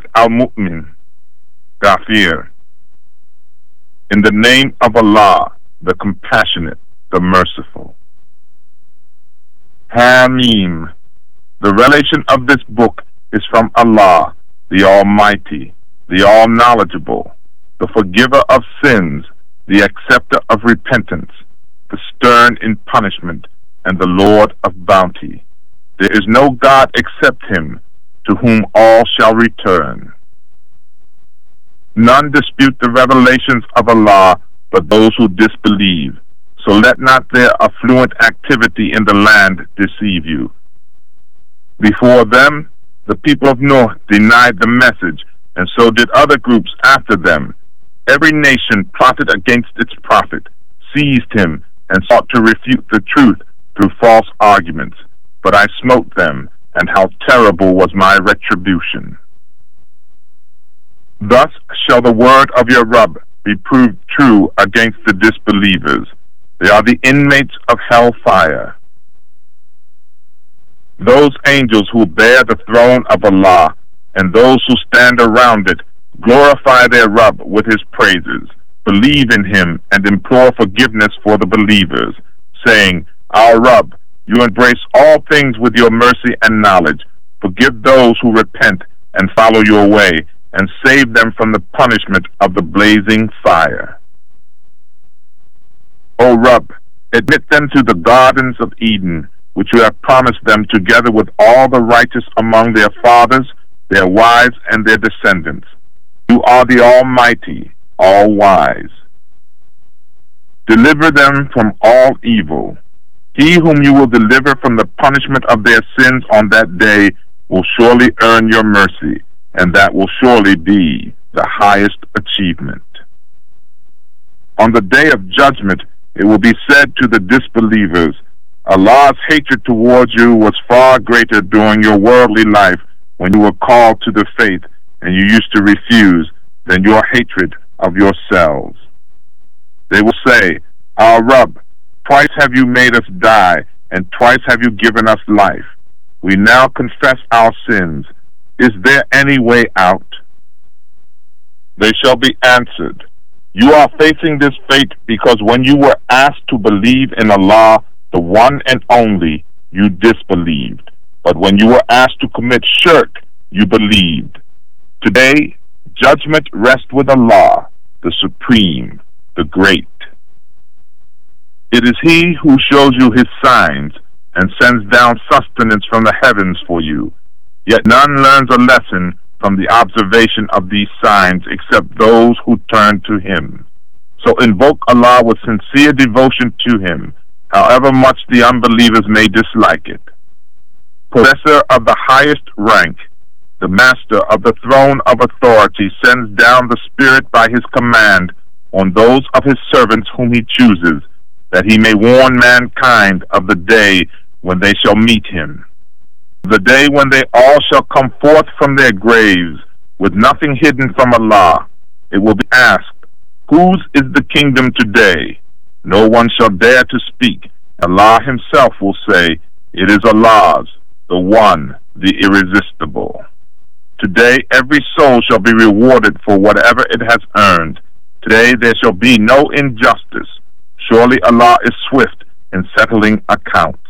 al-Mu'min, Ghafir. In the name of Allah, the Compassionate, the Merciful. Hamim. The revelation of this book is from Allah, the Almighty, the All-Knowledgeable, the Forgiver of sins, the Acceptor of repentance, the Stern in punishment, and the Lord of bounty. There is no God except Him, to whom all shall return. None dispute the revelations of Allah but those who disbelieve, so let not their affluent activity in the land deceive you. Before them, the people of Noah denied the message, and so did other groups after them. Every nation plotted against its prophet, seized him, and sought to refute the truth through false arguments. But I smote them, and how terrible was my retribution. Thus shall the word of your Rabb be proved true against the disbelievers. They are the inmates of hellfire. Those angels who bear the throne of Allah and those who stand around it glorify their Rabb with his praises, believe in him, and implore forgiveness for the believers, saying, Our Rabb, you embrace all things with your mercy and knowledge. Forgive those who repent and follow your way, and save them from the punishment of the blazing fire. O Rabb, admit them to the gardens of Eden, which you have promised them, together with all the righteous among their fathers, their wives, and their descendants. You are the Almighty, all-wise. Deliver them from all evil. He whom you will deliver from the punishment of their sins on that day will surely earn your mercy, and that will surely be the highest achievement. On the day of judgment, it will be said to the disbelievers, Allah's hatred towards you was far greater during your worldly life when you were called to the faith and you used to refuse than your hatred of yourselves. They will say, Our Rabb, twice have you made us die, and twice have you given us life. We now confess our sins. Is there any way out? They shall be answered, You are facing this fate because when you were asked to believe in Allah, the one and only, you disbelieved. But when you were asked to commit shirk, you believed. Today, judgment rests with Allah, the Supreme, the Great. It is He who shows you His signs and sends down sustenance from the heavens for you. Yet none learns a lesson from the observation of these signs except those who turn to Him. So invoke Allah with sincere devotion to Him, however much the unbelievers may dislike it. Possessor of the highest rank, the Master of the throne of authority sends down the Spirit by His command on those of His servants whom He chooses, that He may warn mankind of the day when they shall meet Him. The day when they all shall come forth from their graves, with nothing hidden from Allah. It will be asked, Whose is the kingdom today? No one shall dare to speak. Allah Himself will say, It is Allah's, the One, the Irresistible. Today every soul shall be rewarded for whatever it has earned. Today there shall be no injustice. Surely Allah is swift in settling accounts.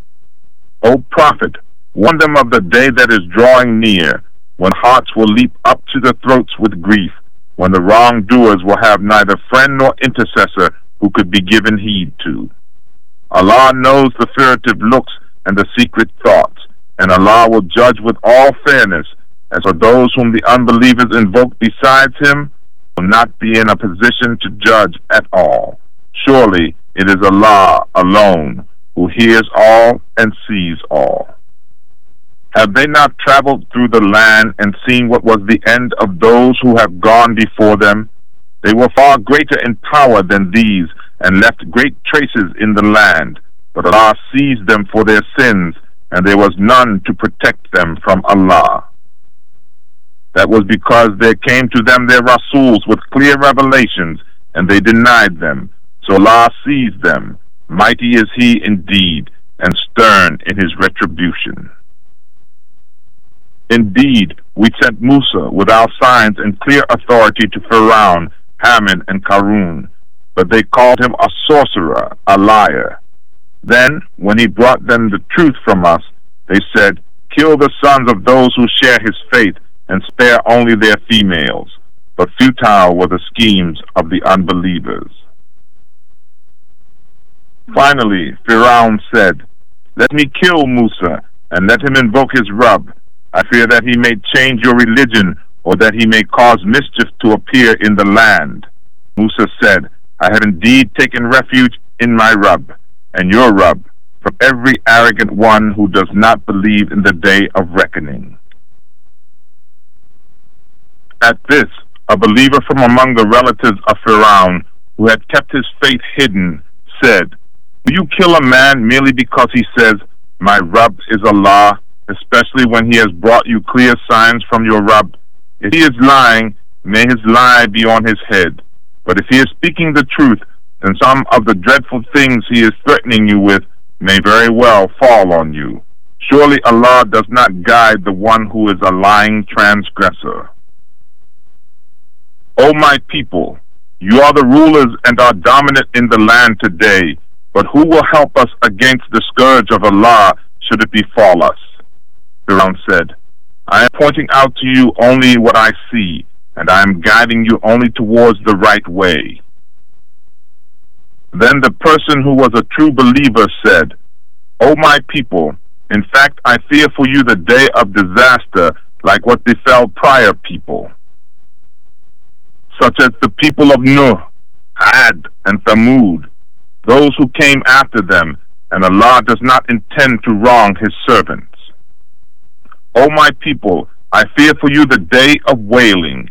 O Prophet, warn them of the day that is drawing near, when hearts will leap up to the throats with grief, when the wrongdoers will have neither friend nor intercessor who could be given heed to. Allah knows the furtive looks and the secret thoughts, and Allah will judge with all fairness. As for those whom the unbelievers invoke besides Him, will not be in a position to judge at all. Surely it is Allah alone who hears all and sees all. Have they not traveled through the land and seen what was the end of those who have gone before them? They were far greater in power than these and left great traces in the land. But Allah seized them for their sins, and there was none to protect them from Allah. That was because there came to them their Rasuls with clear revelations, and they denied them. So Allah seized them. Mighty is He indeed, and stern in His retribution. Indeed, we sent Musa with our signs and clear authority to Pharaoh, Haman, and Karun, but they called him a sorcerer, a liar. Then, when he brought them the truth from us, they said, "Kill the sons of those who share his faith, and spare only their females." But futile were the schemes of the unbelievers. Finally, Pharaoh said, "Let me kill Musa, and let him invoke his Rabb. I fear that he may change your religion, or that he may cause mischief to appear in the land." Musa said, "I have indeed taken refuge in my Rabb, and your Rabb, from every arrogant one who does not believe in the day of reckoning." At this, a believer from among the relatives of Pharaoh, who had kept his faith hidden, said, "Will you kill a man merely because he says, 'My Rabb is Allah,' especially when he has brought you clear signs from your Rabb? If he is lying, may his lie be on his head. But if he is speaking the truth, then some of the dreadful things he is threatening you with may very well fall on you. Surely Allah does not guide the one who is a lying transgressor." O my people, you are the rulers and are dominant in the land today, but who will help us against the scourge of Allah should it befall us? Pharaoh said, "I am pointing out to you only what I see, and I am guiding you only towards the right way." Then the person who was a true believer said, "O my people, in fact I fear for you the day of disaster like what befell prior people, such as the people of Nuh, Ad, and Thamud, those who came after them, and Allah does not intend to wrong his servants. O my people, I fear for you the day of wailing,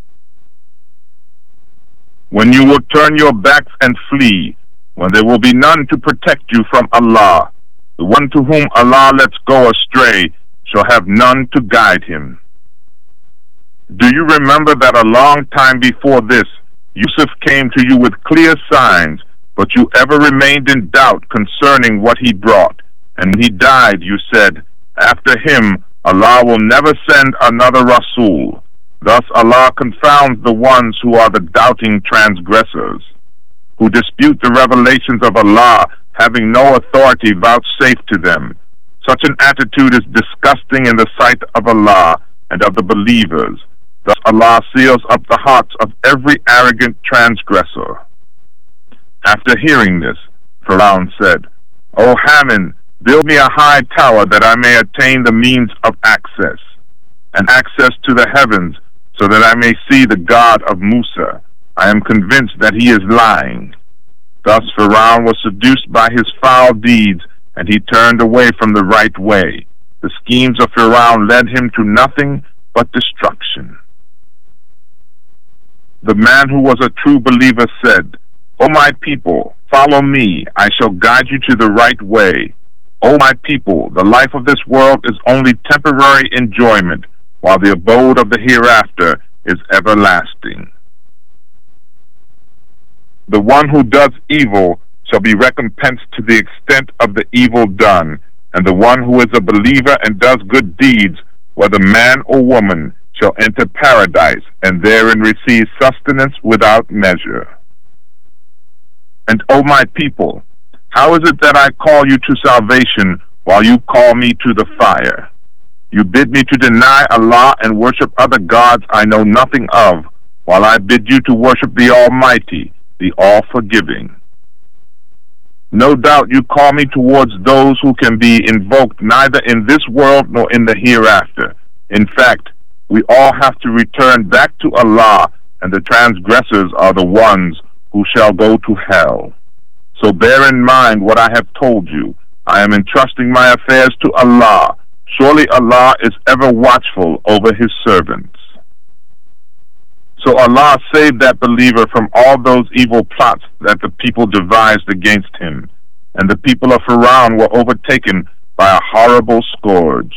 when you will turn your backs and flee, when there will be none to protect you from Allah. The one to whom Allah lets go astray shall have none to guide him. Do you remember that a long time before this, Yusuf came to you with clear signs, but you ever remained in doubt concerning what he brought? And when he died, you said, 'After him, Allah will never send another Rasul.' Thus Allah confounds the ones who are the doubting transgressors, who dispute the revelations of Allah, having no authority vouchsafed to them. Such an attitude is disgusting in the sight of Allah and of the believers. Thus Allah seals up the hearts of every arrogant transgressor." After hearing this, Pharaoh said, "O Haman, build me a high tower that I may attain the means of access, and access to the heavens, so that I may see the God of Musa. I am convinced that he is lying." Thus Pharaoh was seduced by his foul deeds, and he turned away from the right way. The schemes of Pharaoh led him to nothing but destruction. The man who was a true believer said, "O my people, follow me, I shall guide you to the right way. O my people, the life of this world is only temporary enjoyment, while the abode of the hereafter is everlasting. The one who does evil shall be recompensed to the extent of the evil done, and the one who is a believer and does good deeds, whether man or woman, shall enter paradise, and therein receive sustenance without measure. And, O my people, how is it that I call you to salvation while you call me to the fire? You bid me to deny Allah and worship other gods I know nothing of, while I bid you to worship the Almighty, the All-Forgiving. No doubt you call me towards those who can be invoked neither in this world nor in the hereafter. In fact, we all have to return back to Allah, and the transgressors are the ones who shall go to hell. So bear in mind what I have told you. I am entrusting my affairs to Allah. Surely Allah is ever watchful over his servants." So Allah saved that believer from all those evil plots that the people devised against him, and the people of Pharaoh were overtaken by a horrible scourge.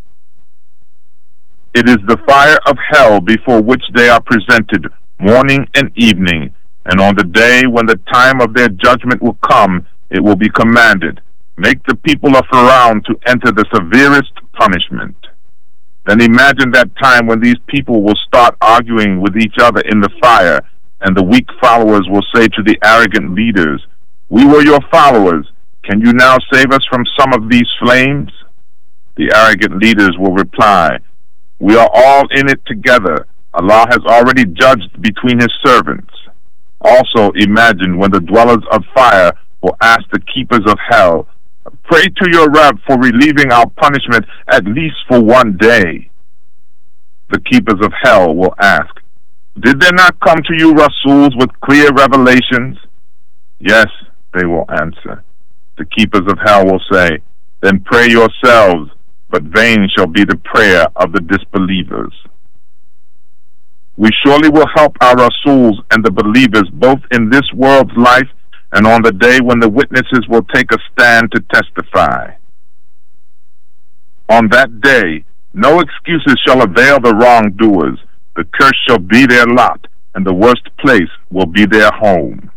It is the fire of hell before which they are presented morning and evening, and on the day when the time of their judgment will come, it will be commanded, "Make the people of Pharaoh to enter the severest punishment." Then imagine that time when these people will start arguing with each other in the fire, and the weak followers will say to the arrogant leaders, "We were your followers. Can you now save us from some of these flames?" The arrogant leaders will reply, "We are all in it together. Allah has already judged between His servants." Also imagine when the dwellers of fire will ask the keepers of hell, "Pray to your Rabb for relieving our punishment at least for one day." The keepers of hell will ask, "Did there not come to you Rasuls with clear revelations?" "Yes," they will answer. The keepers of hell will say, "Then pray yourselves, but vain shall be the prayer of the disbelievers." We surely will help our Rasuls and the believers both in this world's life and on the day when the witnesses will take a stand to testify. On that day, no excuses shall avail the wrongdoers. The curse shall be their lot, and the worst place will be their home.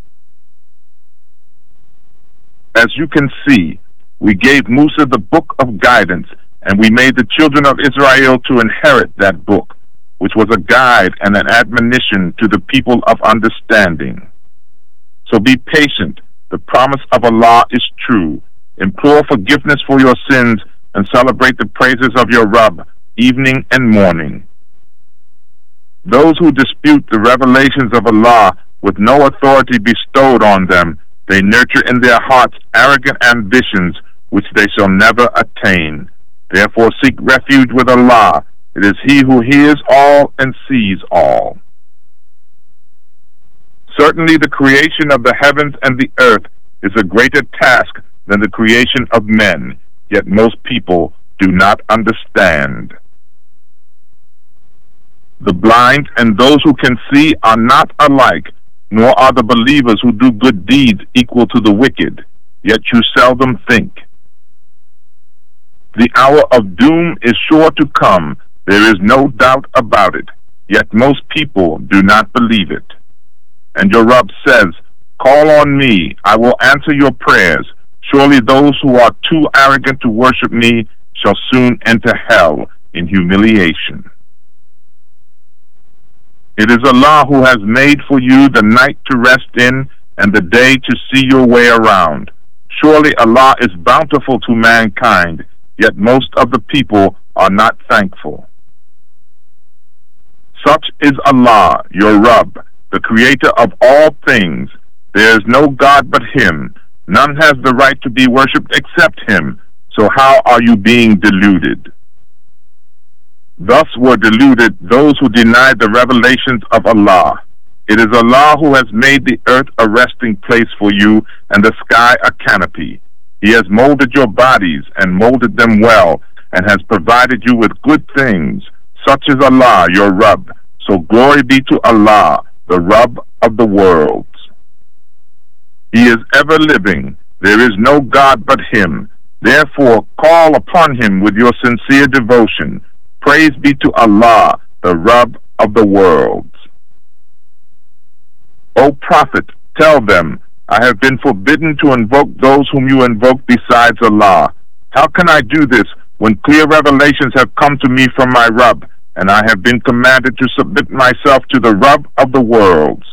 As you can see, we gave Musa the book of guidance, and we made the children of Israel to inherit that book, which was a guide and an admonition to the people of understanding. So be patient. The promise of Allah is true. Implore forgiveness for your sins and celebrate the praises of your Rabb evening and morning. Those who dispute the revelations of Allah with no authority bestowed on them, they nurture in their hearts arrogant ambitions which they shall never attain. Therefore seek refuge with Allah. It is He who hears all and sees all. Certainly the creation of the heavens and the earth is a greater task than the creation of men, yet most people do not understand. The blind and those who can see are not alike, nor are the believers who do good deeds equal to the wicked, yet you seldom think. The hour of doom is sure to come, there is no doubt about it, yet most people do not believe it. And your Rabb says, "Call on me, I will answer your prayers. Surely those who are too arrogant to worship me shall soon enter hell in humiliation." It is Allah who has made for you the night to rest in and the day to see your way around. Surely Allah is bountiful to mankind, yet most of the people are not thankful. Such is Allah, your Rabb, the creator of all things. There is no God but Him. None has the right to be worshipped except Him. So how are you being deluded? Thus were deluded those who denied the revelations of Allah. It is Allah who has made the earth a resting place for you and the sky a canopy. He has molded your bodies and molded them well and has provided you with good things. Such is Allah, your Rabb. So glory be to Allah, the Rabb of the worlds. He is ever living. There is no God but Him. Therefore call upon Him with your sincere devotion. Praise be to Allah, the Rabb of the worlds. O Prophet, tell them, I have been forbidden to invoke those whom you invoke besides Allah. How can I do this when clear revelations have come to me from my Rabb, and I have been commanded to submit myself to the Rabb of the worlds?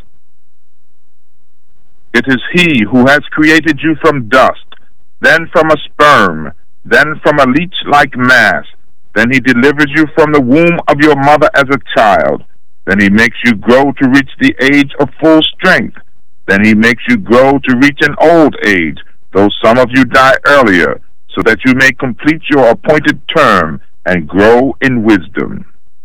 It is He who has created you from dust, then from a sperm, then from a leech-like mass. Then He delivers you from the womb of your mother as a child. Then He makes you grow to reach the age of full strength. Then He makes you grow to reach an old age, though some of you die earlier, so that you may complete your appointed term and grow in wisdom.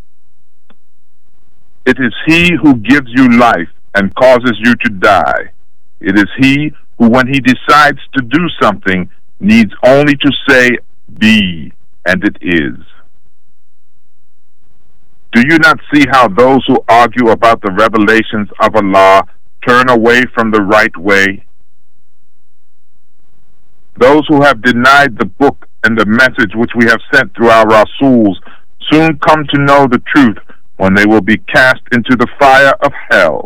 It is He who gives you life and causes you to die. It is He who, when He decides to do something, needs only to say, "Be," and it is. Do you not see how those who argue about the revelations of Allah turn away from the right way? Those who have denied the book and the message which we have sent through our Rasuls soon come to know the truth when they will be cast into the fire of hell.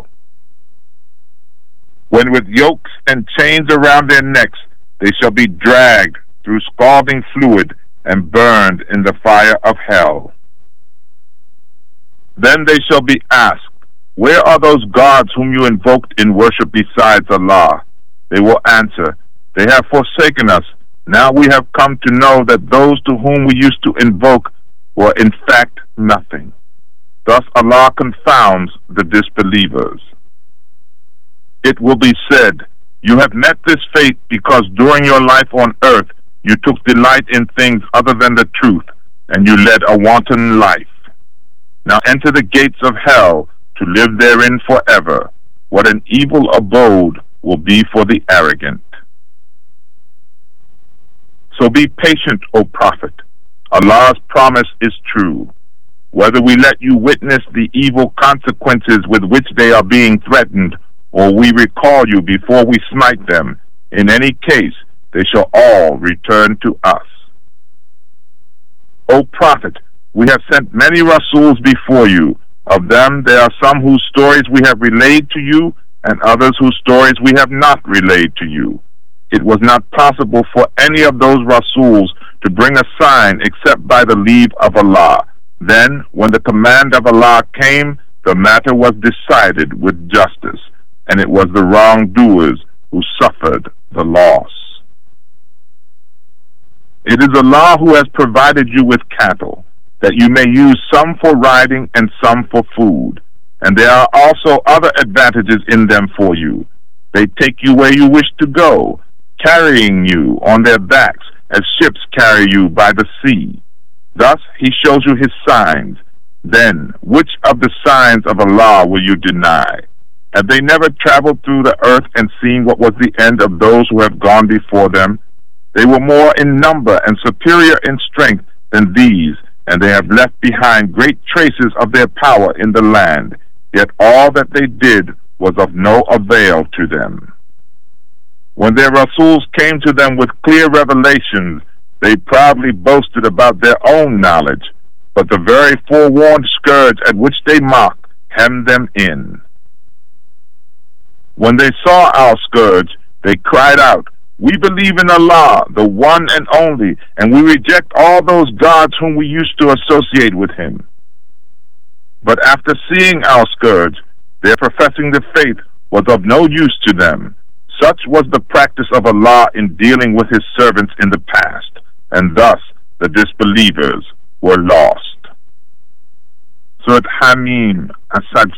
When with yokes and chains around their necks they shall be dragged through scalding fluid and burned in the fire of hell. Then they shall be asked, where are those gods whom you invoked in worship besides Allah? They will answer, they have forsaken us. Now we have come to know that those to whom we used to invoke were in fact nothing. Thus Allah confounds the disbelievers. It will be said, you have met this fate because during your life on earth you took delight in things other than the truth, and you led a wanton life. Now enter the gates of hell to live therein forever. What an evil abode will be for the arrogant. So be patient, O Prophet. Allah's promise is true. Whether we let you witness the evil consequences with which they are being threatened, or we recall you before we smite them, in any case, they shall all return to us. O Prophet, we have sent many Rasuls before you. Of them there are some whose stories we have relayed to you, and others whose stories we have not relayed to you. It was not possible for any of those Rasuls to bring a sign except by the leave of Allah. Then, when the command of Allah came, the matter was decided with justice, and it was the wrongdoers who suffered the loss. It is Allah who has provided you with cattle, that you may use some for riding and some for food. And there are also other advantages in them for you. They take you where you wish to go, carrying you on their backs as ships carry you by the sea. Thus he shows you his signs. Then which of the signs of Allah will you deny? Have they never traveled through the earth and seen what was the end of those who have gone before them? They were more in number and superior in strength than these, and they have left behind great traces of their power in the land. Yet all that they did was of no avail to them. When their Rasuls came to them with clear revelations, they proudly boasted about their own knowledge, but the very forewarned scourge at which they mocked hemmed them in. When they saw our scourge, they cried out, we believe in Allah, the one and only, and we reject all those gods whom we used to associate with him. But after seeing our scourge, their professing the faith was of no use to them. Such was the practice of Allah in dealing with his servants in the past, and thus the disbelievers were lost. Surat Hamim, As-Sajdah.